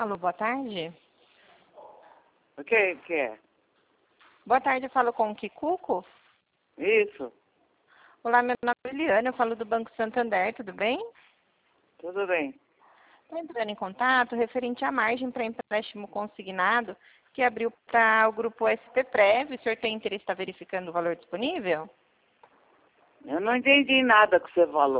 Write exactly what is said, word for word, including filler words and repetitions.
Alô, boa tarde. O que que é? Boa tarde, eu falo com o Kikuco. Isso, Olá, meu nome é Eliana, eu falo do Banco Santander, tudo bem? tudo bem. Estou entrando em contato referente à margem para empréstimo consignado que abriu para o grupo S P Prev. O senhor tem interesse em estar verificando o valor disponível? Eu não entendi nada que você falou.